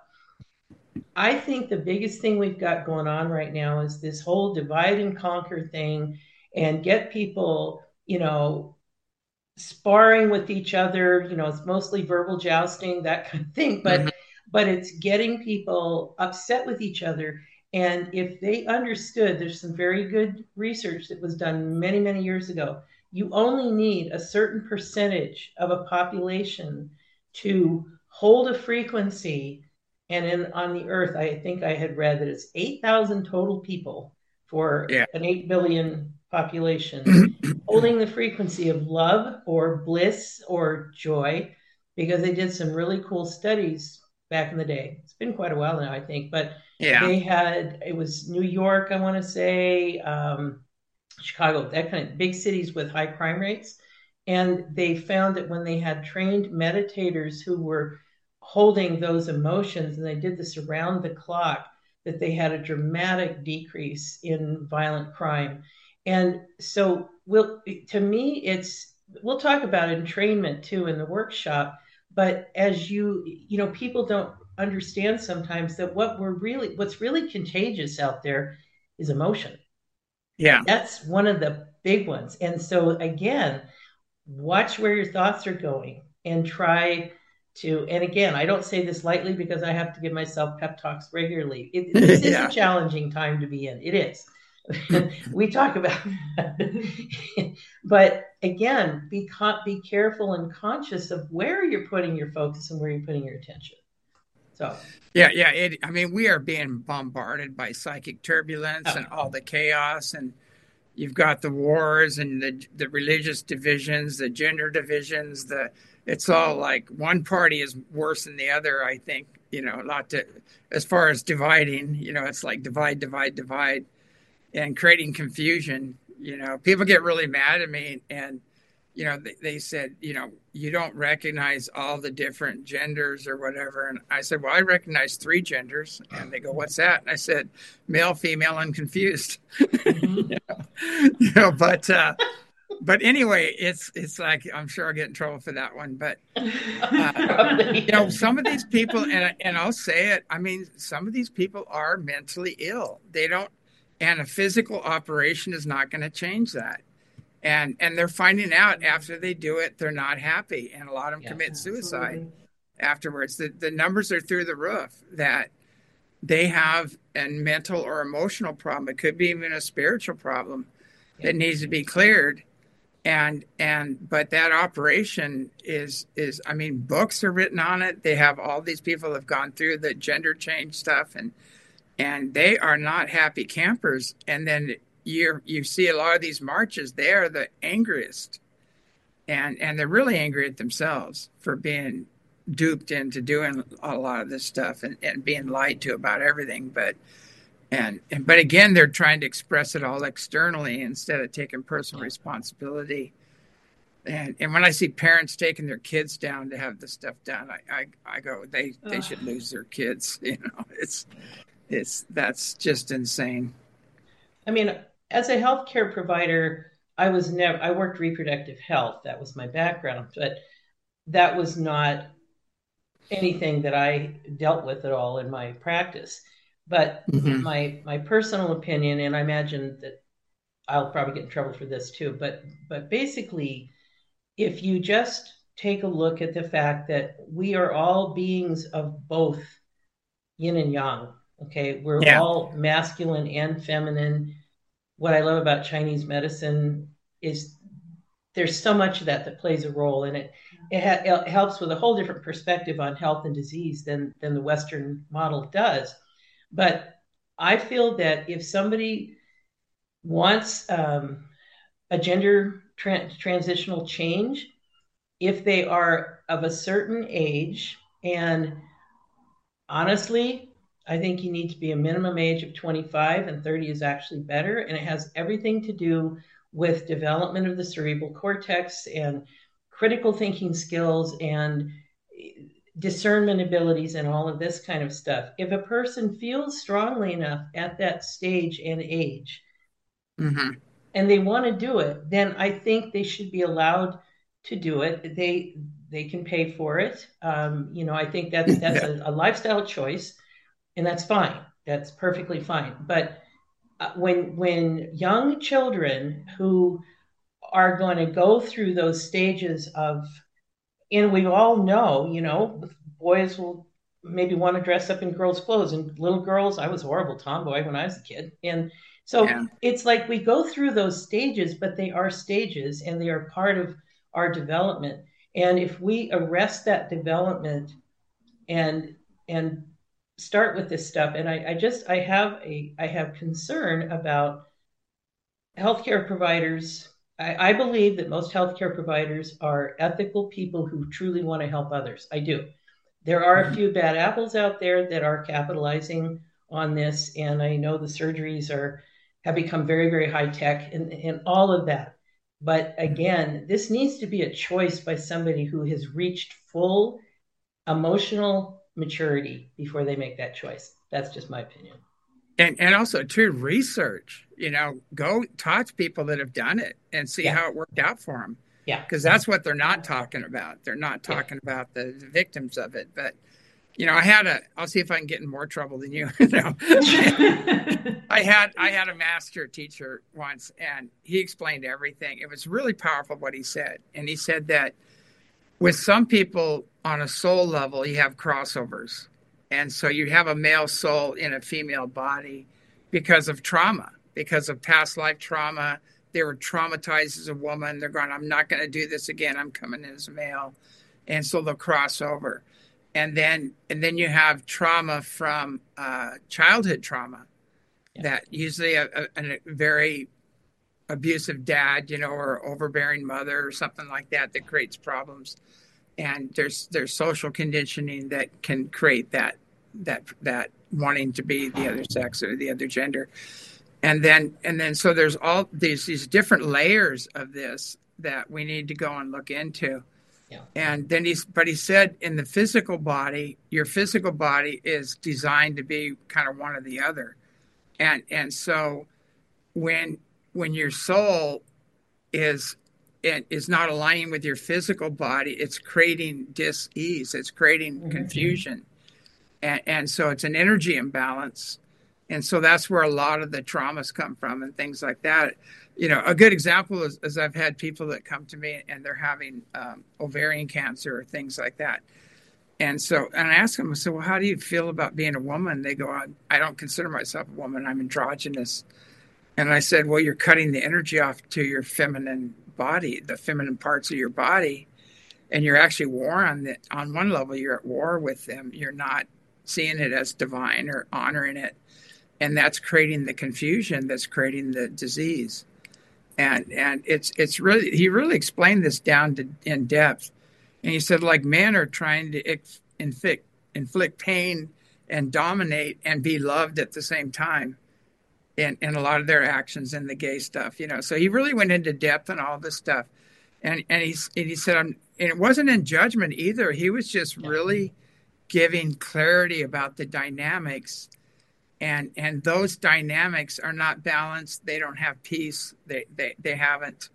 I think the biggest thing we've got going on right now is this whole divide and conquer thing, and get people, you know, sparring with each other. You know, it's mostly verbal jousting, that kind of thing, but Mhm. but it's getting people upset with each other. And if they understood, there's some very good research that was done many, many years ago. You only need a certain percentage of a population to hold a frequency. And in, on the earth, I think I had read that it's eight thousand total people for Yeah. an eight billion population holding the frequency of love or bliss or joy, because they did some really cool studies back in the day. It's been quite a while now, I think, but Yeah. they had, it was New York, I want to say, um, Chicago, that kind of big cities with high crime rates. And they found that when they had trained meditators who were holding those emotions, and they did this around the clock, that they had a dramatic decrease in violent crime. And so, we'll, to me, it's, we'll talk about entrainment too in the workshop. But as you, you know, people don't understand sometimes that what we're really, what's really contagious out there is emotion. Yeah. That's one of the big ones. And so, again, watch where your thoughts are going and try to, and again, I don't say this lightly because I have to give myself pep talks regularly. It, this is Yeah. a challenging time to be in. It is. We talk about that. But again, be, be careful and conscious of where you're putting your focus and where you're putting your attention. So, Yeah, yeah. It, I mean, we are being bombarded by psychic turbulence Oh. and all the chaos, and you've got the wars and the the religious divisions, the gender divisions. The it's all like one party is worse than the other. I think you know a lot to as far as dividing. You know, it's like divide, divide, divide, and creating confusion. You know, people get really mad at me, and you know they, they said, you know, you don't recognize all the different genders or whatever. And I said, well, I recognize three genders. And they go, what's that? And I said, male, female, and confused. Mm-hmm. you, know? you know, but uh, but anyway, it's it's like I'm sure I'll get in trouble for that one. But uh, you know, some of these people, and and I'll say it. I mean, some of these people are mentally ill. They don't, and a physical operation is not going to change that. And and they're finding out after they do it, they're not happy. And a lot of them Yeah, commit suicide absolutely. afterwards. The, the numbers are through the roof that they have a mental or emotional problem. It could be even a spiritual problem yeah. that needs to be cleared. And and but that operation is is I mean, books are written on it. They have all these people have gone through the gender change stuff, and and they are not happy campers. And then you you see a lot of these marches, they are the angriest, and and they're really angry at themselves for being duped into doing a lot of this stuff, and, and being lied to about everything. But and, and but again, they're trying to express it all externally instead of taking personal Yeah. responsibility. And and when I see parents taking their kids down to have this stuff done, I I, I go, they they Ugh. should lose their kids. You know, it's it's that's just insane. I mean, as a healthcare provider, I was never, I worked reproductive health. That was my background, but that was not anything that I dealt with at all in my practice. But Mm-hmm. my my personal opinion, and I imagine that I'll probably get in trouble for this too, but but basically, if you just take a look at the fact that we are all beings of both yin and yang, okay? We're Yeah. all masculine and feminine. What I love about Chinese medicine is there's so much of that that plays a role in it. It, ha- it helps with a whole different perspective on health and disease than than the Western model does. But I feel that if somebody wants um, a gender tra- transitional change, if they are of a certain age, and honestly, I think you need to be a minimum age of twenty-five, and thirty is actually better. And it has everything to do with development of the cerebral cortex and critical thinking skills and discernment abilities and all of this kind of stuff. If a person feels strongly enough at that stage and age, Mm-hmm. and they want to do it, then I think they should be allowed to do it. They they can pay for it. Um, you know, I think that's that's Yeah. a, a lifestyle choice, and that's fine. That's perfectly fine. But uh, when when young children who are going to go through those stages of, and we all know, you know, boys will maybe want to dress up in girls' clothes, and little girls, I was a horrible tomboy when I was a kid. And so Yeah. it's like we go through those stages, but they are stages and they are part of our development. And if we arrest that development and and start with this stuff, and I, I just I have a I have concern about healthcare providers. I, I believe that most healthcare providers are ethical people who truly want to help others. I do. There are a Mm-hmm. few bad apples out there that are capitalizing on this, and I know the surgeries are have become very, very high tech and, and all of that. But again, this needs to be a choice by somebody who has reached full emotional maturity before they make that choice. That's just my opinion. And and also to research, you know, go talk to people that have done it and see Yeah, how it worked out for them, yeah, because that's what they're not talking about. They're not yeah. talking about the, the victims of it. But you know, I had a. I'll see if I can get in more trouble than you. No. I had I had a master teacher once, and he explained everything. It was really powerful what he said, and he said that with some people on a soul level, you have crossovers. And so you have a male soul in a female body because of trauma, because of past life trauma. They were traumatized as a woman. They're going, I'm not going to do this again. I'm coming in as a male. And so they'll cross over. And then and then you have trauma from uh, childhood trauma, Yeah. that usually a, a, a very abusive dad, you know, or overbearing mother or something like that that creates problems. And there's there's social conditioning that can create that that that wanting to be the other sex or the other gender. And then and then so there's all these these different layers of this that we need to go and look into. Yeah. And then he's but he said in the physical body, your physical body is designed to be kind of one or the other. And and so when when your soul is it is not aligning with your physical body, it's creating dis-ease, it's creating Mm-hmm. confusion. And, and so it's an energy imbalance. And so that's where a lot of the traumas come from and things like that. you know, a good example is, is I've had people that come to me and they're having um, ovarian cancer or things like that. And so, and I ask them, I said, well, how do you feel about being a woman? They go, I, I don't consider myself a woman. I'm androgynous. And I said, well, you're cutting the energy off to your feminine body, the feminine parts of your body. And you're actually war on the, on one level, you're at war with them. You're not seeing it as divine or honoring it. And that's creating the confusion that's creating the disease. And, and it's, it's really, he really explained this down to in depth. And he said, like, men are trying to inflict, inflict pain and dominate and be loved at the same time in, in a lot of their actions in the gay stuff, you know. So he really went into depth on all this stuff. And and he, and he said, I'm, and it wasn't in judgment either. He was just really giving clarity about the dynamics. And and those dynamics are not balanced. They don't have peace. They, they, they haven't...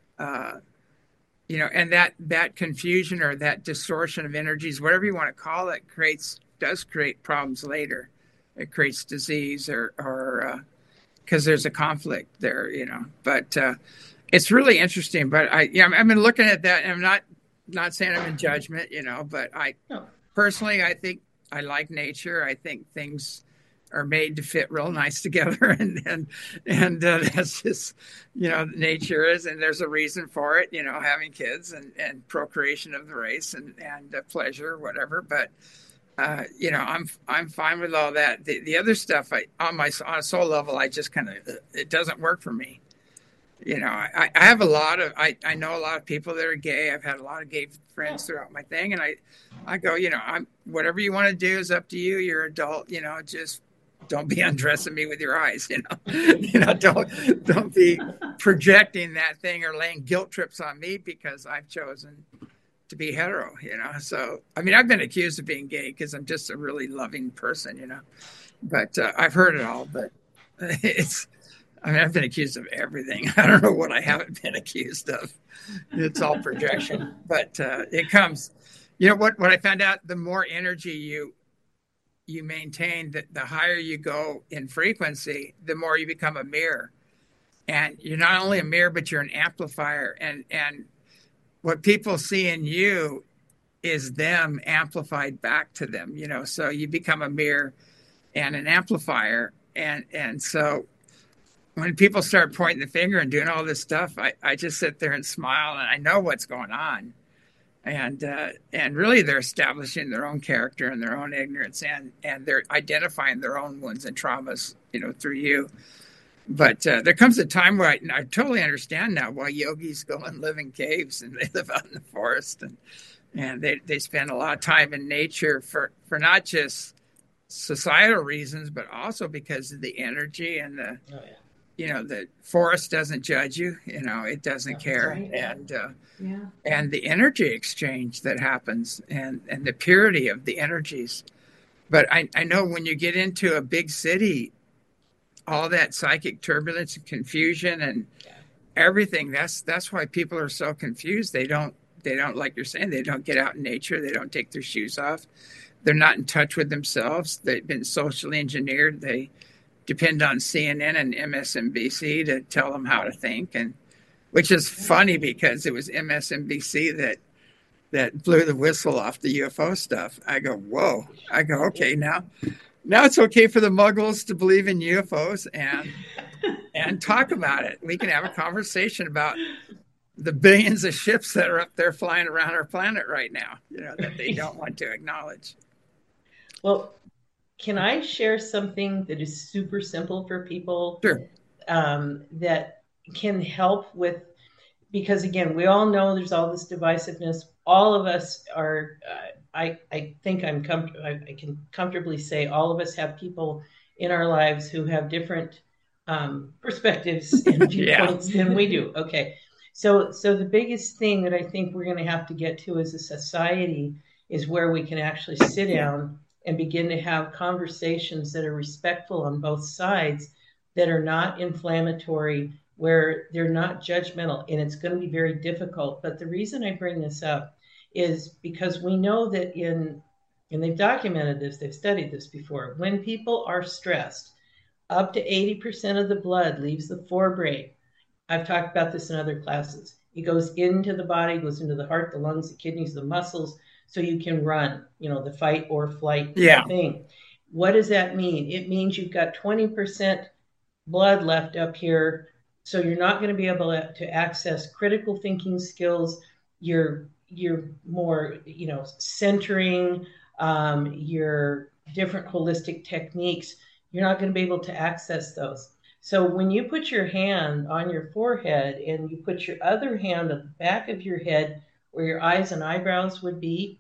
Uh, You know, and that, that confusion or that distortion of energies, whatever you want to call it, creates does create problems later. It creates disease or or because uh, there's a conflict there, you know. But uh, it's really interesting. But I yeah, I've been looking at that, and I'm not not saying I'm in judgment, you know. But I no. personally, I think I like nature. I think things are made to fit real nice together, and and and uh, that's just, you know, nature is, and there's a reason for it, you know, having kids and, and procreation of the race and and uh, pleasure, whatever. But uh, you know, I'm I'm fine with all that. The the other stuff, I on my on a soul level, I just kind of, it doesn't work for me. You know, I, I have a lot of I, I know a lot of people that are gay. I've had a lot of gay friends throughout my thing, and I I go, you know, I'm whatever you want to do is up to you. You're an adult, you know, just don't be undressing me with your eyes, you know. You know, don't don't be projecting that thing or laying guilt trips on me because I've chosen to be hetero, you know. So, I mean, I've been accused of being gay because I'm just a really loving person, you know. But uh, I've heard it all. But it's, I mean, I've been accused of everything. I don't know what I haven't been accused of. It's all projection. But uh, it comes, you know, what, what I found out, the more energy you you maintain, that the higher you go in frequency, the more you become a mirror. And you're not only a mirror, but you're an amplifier. And and what people see in you is them amplified back to them, you know. So you become a mirror and an amplifier. And and so when people start pointing the finger and doing all this stuff, I, I just sit there and smile, and I know what's going on. And uh, and really, they're establishing their own character and their own ignorance, and, and they're identifying their own wounds and traumas, you know, through you. But uh, there comes a time where I, I totally understand now why yogis go and live in caves and they live out in the forest, and and they, they spend a lot of time in nature for, for not just societal reasons, but also because of the energy and the, oh, yeah. you know, the forest doesn't judge you, you know, it doesn't That's care. Right. And uh, yeah. and the energy exchange that happens and, and the purity of the energies. But I, I know when you get into a big city, all that psychic turbulence and confusion and yeah. everything, that's that's why people are so confused. They don't, they don't, like you're saying, they don't get out in nature. They don't take their shoes off. They're not in touch with themselves. They've been socially engineered. They depend on C N N and M S N B C to tell them how to think, and which is funny because it was M S N B C that that blew the whistle off the U F O stuff. I go, whoa. I go, okay, now now it's okay for the Muggles to believe in U F Os and and talk about it. We can have a conversation about the billions of ships that are up there flying around our planet right now, you know, that they don't want to acknowledge. Well, can I share something that is super simple for people? Sure. Um, that can help with, because again, we all know there's all this divisiveness. All of us are, uh, I, I think I'm com- I, I can comfortably say all of us have people in our lives who have different um, perspectives and viewpoints yeah. than we do. Okay. So, so the biggest thing that I think we're going to have to get to as a society is where we can actually sit down and begin to have conversations that are respectful on both sides, that are not inflammatory, where they're not judgmental. And it's going to be very difficult. But the reason I bring this up is because we know that in, and they've documented this, they've studied this before, when people are stressed, up to eighty percent of the blood leaves the forebrain. I've talked about this in other classes. It goes into the body, goes into the heart, the lungs, the kidneys, the muscles, so you can run, you know, the fight or flight yeah. thing. What does that mean? It means you've got twenty percent blood left up here, so you're not going to be able to access critical thinking skills. You're you're more, you know, centering, um, your different holistic techniques. You're not going to be able to access those. So when you put your hand on your forehead and you put your other hand at the back of your head where your eyes and eyebrows would be,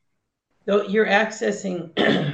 though you're accessing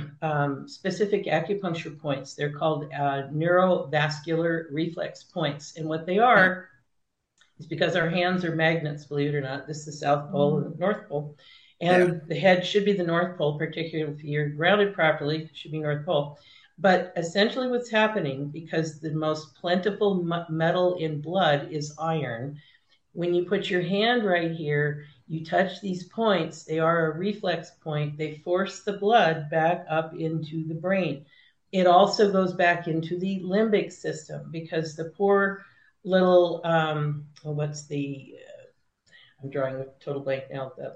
um, specific acupuncture points. They're called uh, neurovascular reflex points. And what they are is because our hands are magnets, believe it or not. This is the South Pole and the North Pole. And yeah. the head should be the North Pole, particularly if you're grounded properly, it should be North Pole. But essentially what's happening, because the most plentiful metal in blood is iron, when you put your hand right here, you touch these points, they are a reflex point. They force the blood back up into the brain. It also goes back into the limbic system because the poor little, um, oh, what's the, uh, I'm drawing a total blank now. The,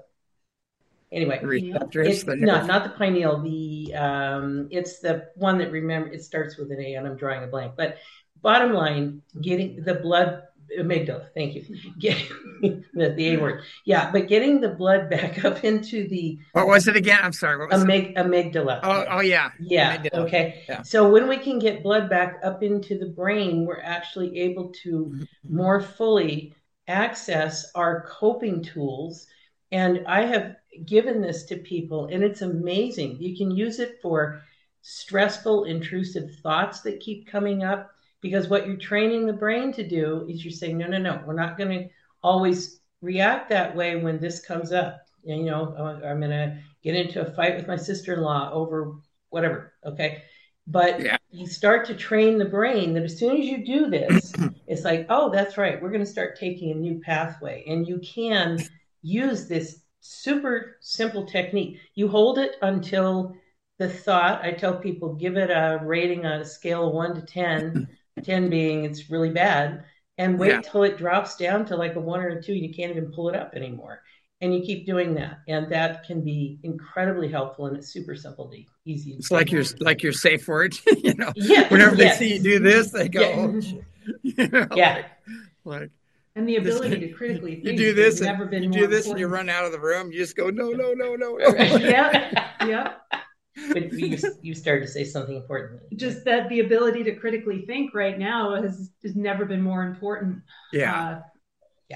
anyway, receptors, it, no, not the pineal. The um, it's the one that remember it starts with an A, and I'm drawing a blank. But bottom line, getting the blood. Amygdala, thank you. Get, the, the A word. Yeah, but getting the blood back up into the... What was it again? I'm sorry. What was amyg- it? Amygdala. Oh, oh yeah. Yeah, amygdala. Okay. Yeah. So when we can get blood back up into the brain, we're actually able to more fully access our coping tools. And I have given this to people, and it's amazing. You can use it for stressful, intrusive thoughts that keep coming up. Because what you're training the brain to do is you're saying, no, no, no, we're not going to always react that way when this comes up. And, you know, I'm going to get into a fight with my sister-in-law over whatever, okay? But yeah. you start to train the brain that as soon as you do this, it's like, oh, that's right, we're going to start taking a new pathway. And you can use this super simple technique. You hold it until the thought, I tell people, give it a rating on a scale of one to ten, ten being it's really bad, and wait yeah. till it drops down to like a one or a two. You can't even pull it up anymore. And you keep doing that. And that can be incredibly helpful, and it's super simple to easy. It's like your like your safe word, you know. Yeah. Whenever yes. they see you do this, they go, yeah. oh, shit. You know, yeah. Like, like and the ability to critically think. You do this, and, never been you do this, and you run out of the room. You just go, no, no, no, no, no. yeah, yeah. But you, you started to say something important. Just that the ability to critically think right now has, has never been more important. Yeah. Uh, yeah.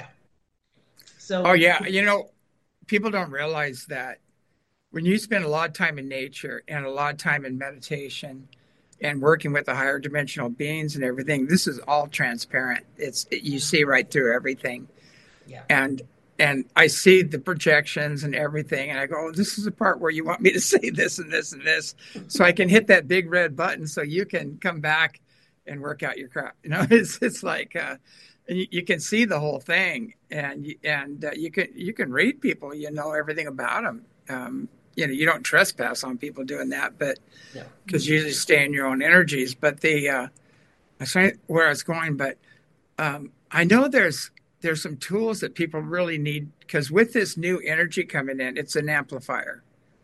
So. Oh, yeah. You know, people don't realize that when you spend a lot of time in nature and a lot of time in meditation and working with the higher dimensional beings and everything, this is all transparent. It's you see right through everything. Yeah. And And I see the projections and everything, and I go, oh, this is the part where you want me to say this and this and this, so I can hit that big red button so you can come back and work out your crap. You know, it's it's like uh, you, you can see the whole thing, and you, and uh, you can you can read people. You know everything about them. Um, you know, you don't trespass on people doing that, but because yeah. you usually stay in your own energies. But the uh, I say where I was going, but um, I know there's. There's some tools that people really need, because with this new energy coming in, it's an amplifier.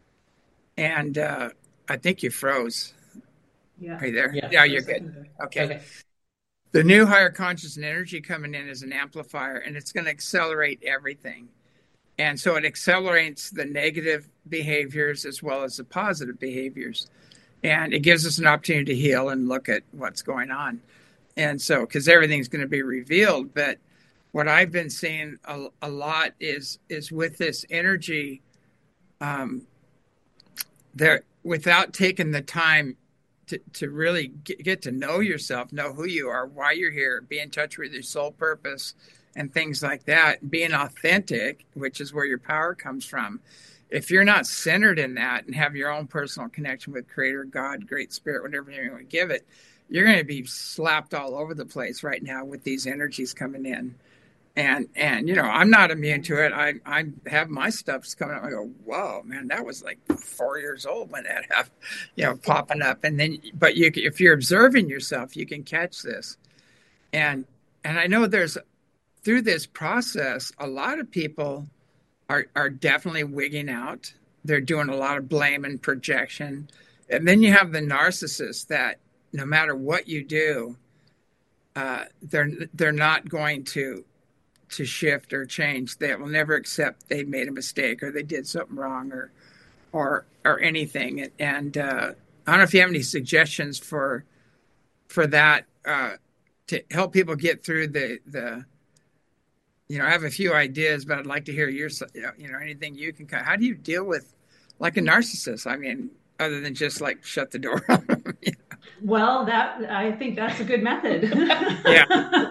And uh, I think you froze. Yeah. Are you there? Yeah, yeah you're good. Okay. okay. The new higher conscious and energy coming in is an amplifier, and it's going to accelerate everything. And so it accelerates the negative behaviors as well as the positive behaviors. And it gives us an opportunity to heal and look at what's going on. And so, because everything's going to be revealed, but what I've been seeing a, a lot is is with this energy, um, there without taking the time to, to really get, get to know yourself, know who you are, why you're here, be in touch with your soul purpose and things like that, being authentic, which is where your power comes from. If you're not centered in that and have your own personal connection with Creator, God, Great Spirit, whatever you want to give it, you're going to be slapped all over the place right now with these energies coming in. And, and you know, I'm not immune to it. I I have my stuff's coming up. I go, whoa, man, that was like four years old when that happened, you know, popping up. And then, but you, if you're observing yourself, you can catch this. And and I know there's through this process, a lot of people are are definitely wigging out. They're doing a lot of blame and projection. And then you have the narcissists that no matter what you do, uh, they're they're not going to to shift or change. They will never accept they made a mistake or they did something wrong or or or anything. And uh, I don't know if you have any suggestions for for that uh, to help people get through the the. You know, I have a few ideas, but I'd like to hear your, you know, anything you can. How do you deal with like a narcissist? I mean, other than just like shut the door. You know? Well, that I think that's a good method. Yeah.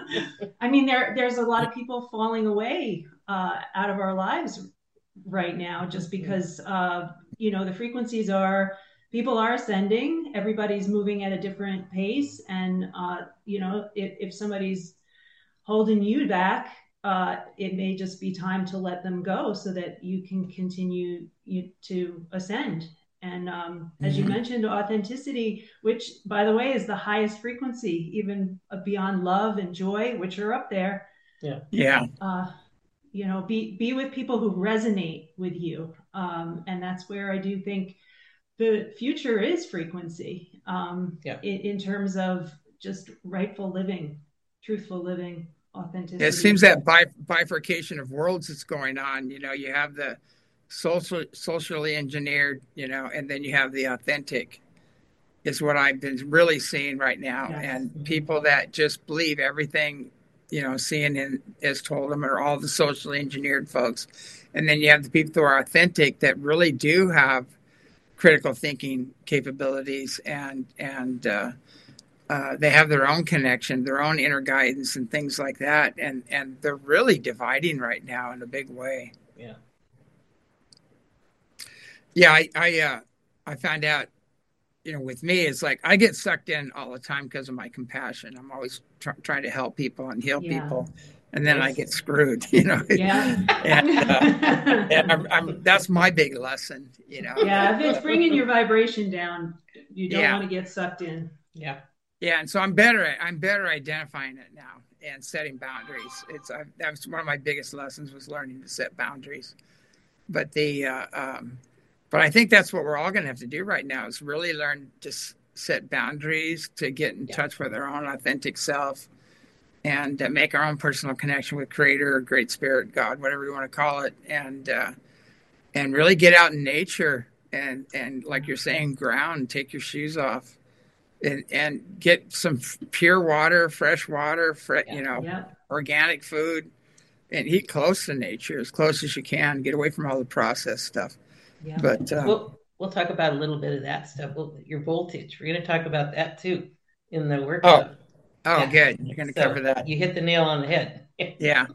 I mean, there there's a lot of people falling away uh, out of our lives right now just because, uh, you know, the frequencies are, people are ascending, everybody's moving at a different pace. And, uh, you know, if, if somebody's holding you back, uh, it may just be time to let them go so that you can continue you, to ascend. And um, mm-hmm. as you mentioned, authenticity, which, by the way, is the highest frequency, even beyond love and joy, which are up there. Yeah. Yeah. Uh, you know, be be with people who resonate with you. Um, and that's where I do think the future is frequency um, yeah. in, in terms of just rightful living, truthful living, authenticity. It seems that bif- bifurcation of worlds is going on. You know, you have the social, socially engineered, you know, and then you have the authentic is what I've been really seeing right now. Yes. And people that just believe everything, you know, C N N has told them, or all the socially engineered folks. And then you have the people who are authentic that really do have critical thinking capabilities and, and, uh, uh, they have their own connection, their own inner guidance and things like that. And, and they're really dividing right now in a big way. Yeah. Yeah. I, I, uh, I found out, you know, with me, it's like I get sucked in all the time because of my compassion. I'm always tr- trying to help people and heal yeah. people. And then yes. I get screwed, you know. Yeah. and uh, and I'm, I'm, that's my big lesson, you know. Yeah, if it's bringing your vibration down, you don't yeah. want to get sucked in. Yeah. Yeah, and so I'm better at I'm better identifying it now and setting boundaries. It's I, that was one of my biggest lessons was learning to set boundaries. But the uh, um, but I think that's what we're all going to have to do right now is really learn to s- set boundaries, to get in yeah. touch with our own authentic self, and uh, make our own personal connection with Creator, Great Spirit, God, whatever you want to call it, and uh, and really get out in nature and and like you're saying, ground, take your shoes off. And, and get some f- pure water, fresh water, fre- yeah, you know, yeah. organic food, and eat close to nature as close as you can. Get away from all the processed stuff. Yeah. But uh, we'll we'll talk about a little bit of that stuff. We'll, your voltage. We're going to talk about that too in the workshop. Oh, oh, yeah. Good. You're going to so cover that. You hit the nail on the head. yeah,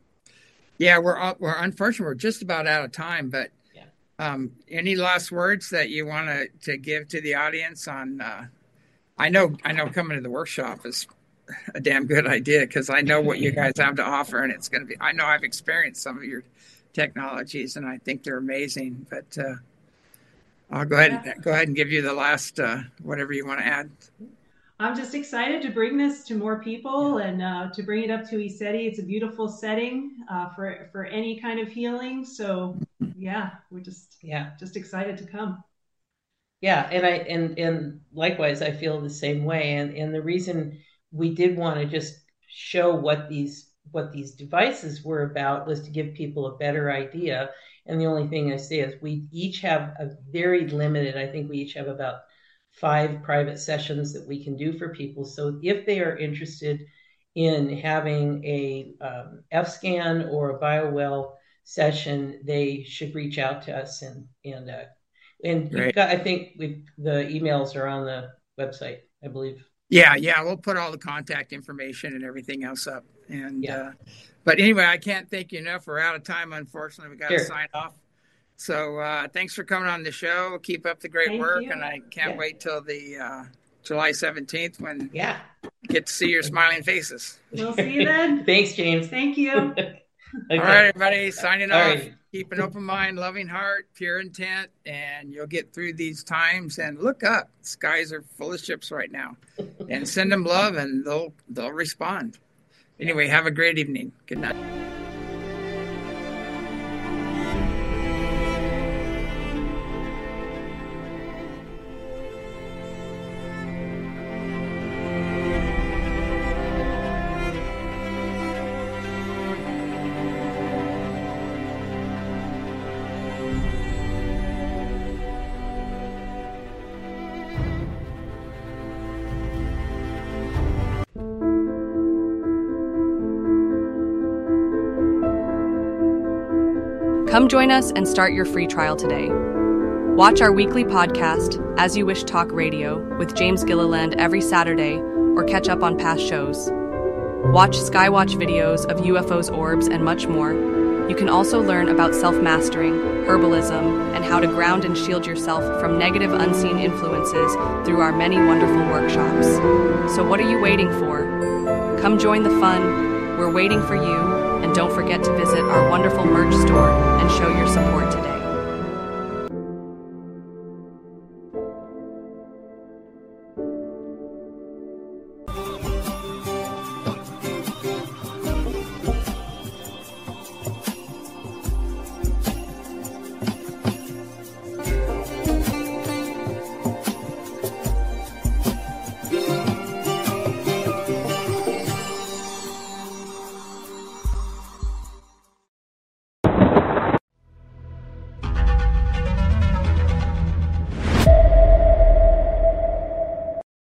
yeah. We're we're unfortunately we're just about out of time. But yeah. um, any last words that you want to to give to the audience on? Uh, I know, I know coming to the workshop is a damn good idea because I know what you guys have to offer and it's going to be, I know I've experienced some of your technologies and I think they're amazing, but uh, I'll go ahead and go ahead and give you the last, uh, whatever you want to add. I'm just excited to bring this to more people and uh, to bring it up to ECETI. It's a beautiful setting uh, for, for any kind of healing. So yeah, we're just, yeah, just excited to come. Yeah, and I and and likewise, I feel the same way. And and the reason we did want to just show what these what these devices were about was to give people a better idea. And the only thing I say is we each have a very limited. I think we each have about five private sessions that we can do for people. So if they are interested in having a um, F scan or a BioWell session, they should reach out to us and and. Uh, And you've got, I think we the emails are on the website, I believe. Yeah, yeah, we'll put all the contact information and everything else up. And yeah. uh, but anyway, I can't thank you enough. We're out of time, unfortunately. We got to sure. sign off. So uh, thanks for coming on the show. Keep up the great thank work, you. and I can't yeah. wait till the uh, July seventeenth when yeah get to see your smiling faces. We'll see you then. Thanks, James. Thank you. Okay. All right, everybody, signing All off. Right. Keep an open mind, loving heart, pure intent, and you'll get through these times. And look up. Skies are full of ships right now. And send them love, and they'll they'll respond. Anyway, have a great evening. Good night. Come join us and start your free trial today. Watch our weekly podcast, As You Wish Talk Radio, with James Gilliland every Saturday, or catch up on past shows. Watch Skywatch videos of U F Os, orbs, and much more. You can also learn about self-mastering, herbalism, and how to ground and shield yourself from negative unseen influences through our many wonderful workshops. So what are you waiting for? Come join the fun. We're waiting for you. And don't forget to visit our wonderful merch store and show your support today.